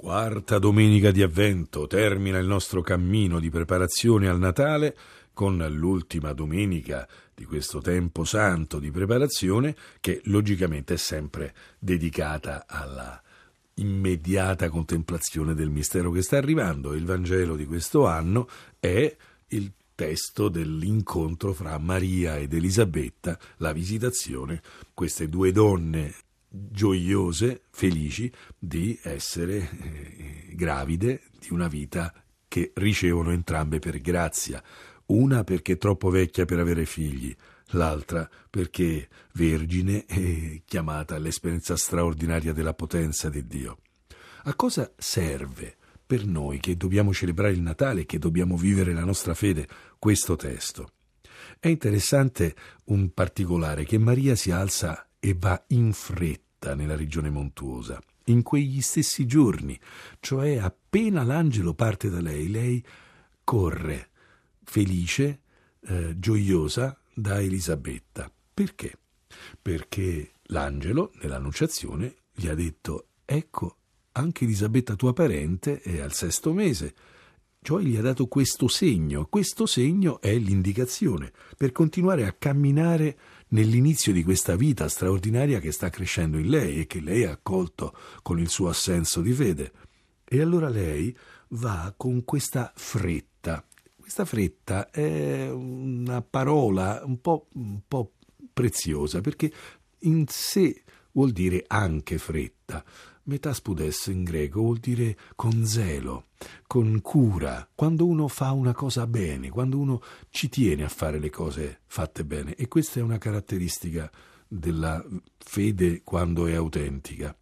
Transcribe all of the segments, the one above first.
Quarta domenica di Avvento, termina il nostro cammino di preparazione al Natale con l'ultima domenica di questo tempo santo di preparazione che logicamente è sempre dedicata alla immediata contemplazione del mistero che sta arrivando. Il Vangelo di questo anno è il testo dell'incontro fra Maria ed Elisabetta, la visitazione, queste due donne gioiose, felici di essere gravide di una vita che ricevono entrambe per grazia, una perché è troppo vecchia per avere figli, l'altra perché vergine e chiamata all'esperienza straordinaria della potenza di Dio. A cosa serve per noi che dobbiamo celebrare il Natale, che dobbiamo vivere la nostra fede, questo testo? È interessante un particolare, che Maria si alza e va in fretta nella regione montuosa, in quegli stessi giorni, cioè appena l'angelo parte da lei corre, felice, gioiosa, da Elisabetta. Perché? Perché l'angelo, nell'annunciazione, gli ha detto: ecco, anche Elisabetta tua parente è al 6° mese. Cioè gli ha dato questo segno è l'indicazione per continuare a camminare nell'inizio di questa vita straordinaria che sta crescendo in lei e che lei ha accolto con il suo assenso di fede. E allora lei va con questa fretta. Questa fretta è una parola un po' preziosa, perché in sé vuol dire anche fretta. Metaspudes in greco vuol dire con zelo, con cura, quando uno fa una cosa bene, quando uno ci tiene a fare le cose fatte bene. E questa è una caratteristica della fede quando è autentica.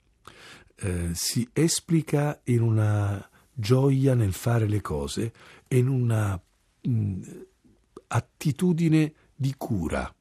Si esplica in una gioia nel fare le cose e in una attitudine di cura.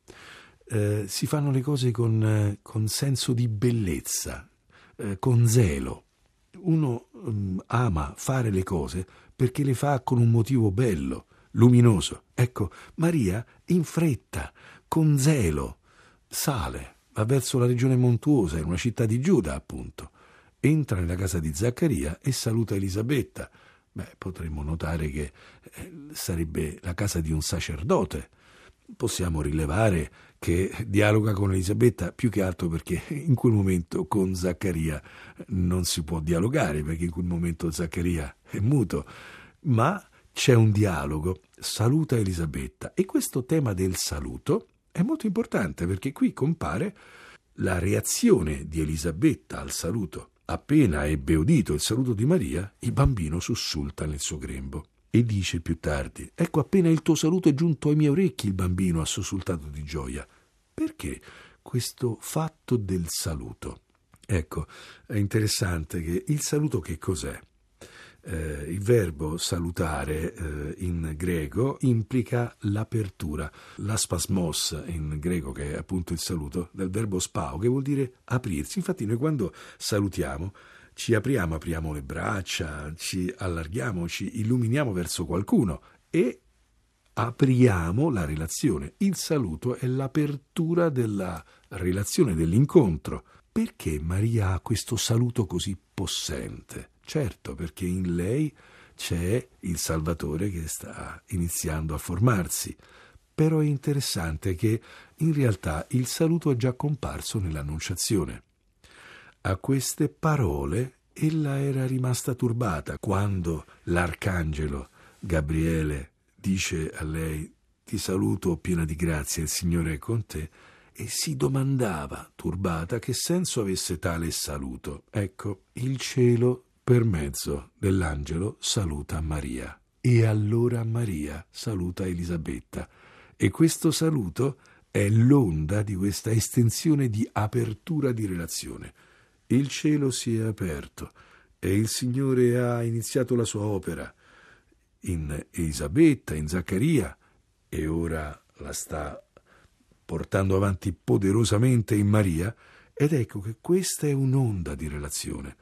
Si fanno le cose con senso di bellezza, con zelo. Uno ama fare le cose perché le fa con un motivo bello, luminoso. Ecco, Maria in fretta, con zelo, sale, va verso la regione montuosa, in una città di Giuda, appunto. Entra nella casa di Zaccaria e saluta Elisabetta. Potremmo notare che sarebbe la casa di un sacerdote. Possiamo rilevare che dialoga con Elisabetta più che altro perché in quel momento con Zaccaria non si può dialogare, perché in quel momento Zaccaria è muto, ma c'è un dialogo, saluta Elisabetta. E questo tema del saluto è molto importante, perché qui compare la reazione di Elisabetta al saluto. Appena ebbe udito il saluto di Maria, il bambino sussulta nel suo grembo. E dice più tardi: ecco, appena il tuo saluto è giunto ai miei orecchi, il bambino ha sussultato di gioia. Perché questo fatto del saluto? Ecco, è interessante che il saluto che cos'è? Il verbo salutare in greco implica l'apertura. L'aspasmos in greco, che è appunto il saluto, dal verbo spao, che vuol dire aprirsi. Infatti noi quando salutiamo ci apriamo le braccia, ci allarghiamo, ci illuminiamo verso qualcuno e apriamo la relazione. Il saluto è l'apertura della relazione, dell'incontro. Perché Maria ha questo saluto così possente? Certo, perché in lei c'è il Salvatore che sta iniziando a formarsi. Però è interessante che in realtà il saluto è già comparso nell'Annunciazione. A queste parole ella era rimasta turbata quando l'arcangelo Gabriele dice a lei: ti saluto piena di grazia, il Signore è con te, e si domandava, turbata, che senso avesse tale saluto. Ecco, il cielo per mezzo dell'angelo saluta Maria, e allora Maria saluta Elisabetta, e questo saluto è l'onda di questa estensione di apertura di relazione. Il cielo si è aperto e il Signore ha iniziato la sua opera in Elisabetta, in Zaccaria, e ora la sta portando avanti poderosamente in Maria. Ed ecco che questa è un'onda di relazione.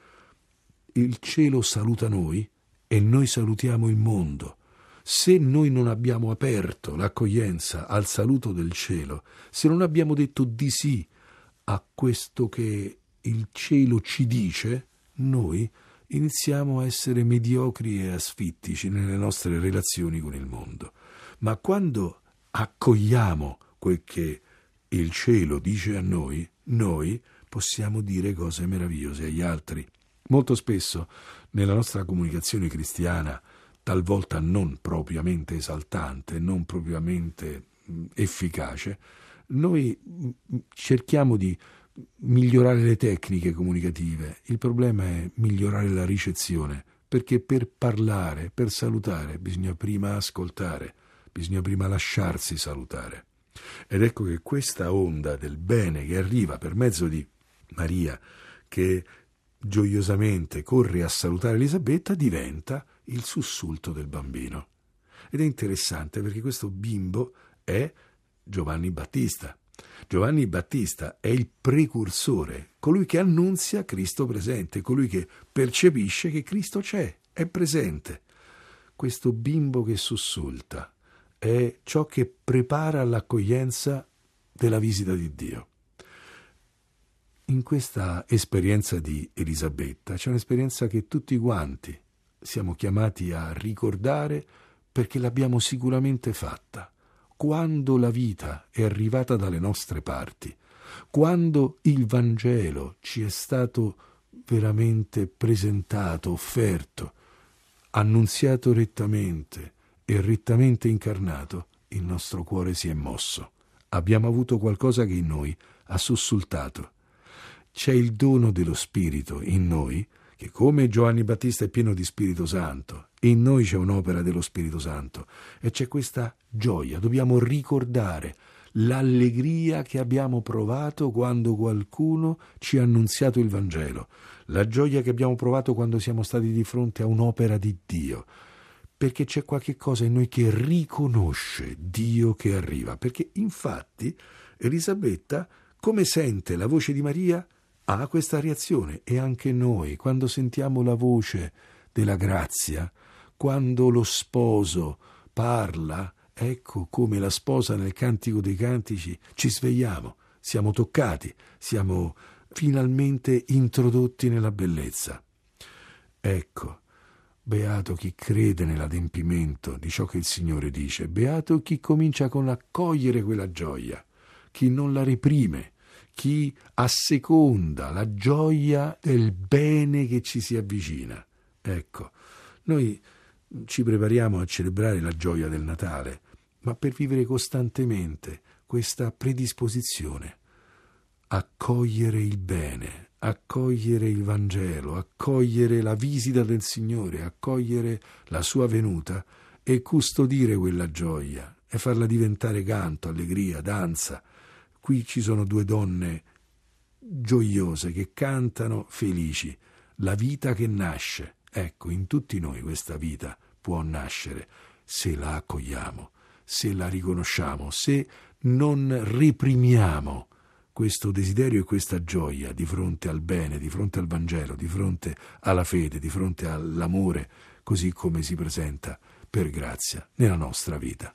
Il cielo saluta noi e noi salutiamo il mondo. Se noi non abbiamo aperto l'accoglienza al saluto del cielo, se non abbiamo detto di sì a questo che il cielo ci dice, noi iniziamo a essere mediocri e asfittici nelle nostre relazioni con il mondo. Ma quando accogliamo quel che il cielo dice a noi, noi possiamo dire cose meravigliose agli altri. Molto spesso nella nostra comunicazione cristiana, talvolta non propriamente esaltante, non propriamente efficace, noi cerchiamo di migliorare le tecniche comunicative. Il problema è migliorare la ricezione, perché per parlare, per salutare, bisogna prima ascoltare, bisogna prima lasciarsi salutare. Ed ecco che questa onda del bene che arriva per mezzo di Maria, che gioiosamente corre a salutare Elisabetta, diventa il sussulto del bambino. Ed è interessante perché questo bimbo è Giovanni Battista. Giovanni Battista è il precursore, colui che annunzia Cristo presente, colui che percepisce che Cristo c'è, è presente. Questo bimbo che sussulta è ciò che prepara all'accoglienza della visita di Dio. In questa esperienza di Elisabetta c'è un'esperienza che tutti quanti siamo chiamati a ricordare, perché l'abbiamo sicuramente fatta. Quando la vita è arrivata dalle nostre parti, quando il Vangelo ci è stato veramente presentato, offerto, annunziato rettamente e rettamente incarnato, il nostro cuore si è mosso. Abbiamo avuto qualcosa che in noi ha sussultato. C'è il dono dello Spirito in noi, che come Giovanni Battista è pieno di Spirito Santo, e in noi c'è un'opera dello Spirito Santo, e c'è questa gioia. Dobbiamo ricordare l'allegria che abbiamo provato quando qualcuno ci ha annunziato il Vangelo, la gioia che abbiamo provato quando siamo stati di fronte a un'opera di Dio, perché c'è qualche cosa in noi che riconosce Dio che arriva, perché infatti Elisabetta, come sente la voce di Maria, ha questa reazione, e anche noi, quando sentiamo la voce della grazia, quando lo sposo parla, ecco come la sposa nel Cantico dei Cantici, ci svegliamo, siamo toccati, siamo finalmente introdotti nella bellezza. Ecco, beato chi crede nell'adempimento di ciò che il Signore dice, beato chi comincia con accogliere quella gioia, chi non la reprime, chi asseconda la gioia del bene che ci si avvicina. Ecco, noi ci prepariamo a celebrare la gioia del Natale, ma per vivere costantemente questa predisposizione, accogliere il bene, accogliere il Vangelo, accogliere la visita del Signore, accogliere la sua venuta e custodire quella gioia e farla diventare canto, allegria, danza. Qui ci sono due donne gioiose che cantano felici, la vita che nasce. Ecco, in tutti noi questa vita può nascere se la accogliamo, se la riconosciamo, se non reprimiamo questo desiderio e questa gioia di fronte al bene, di fronte al Vangelo, di fronte alla fede, di fronte all'amore, così come si presenta per grazia nella nostra vita.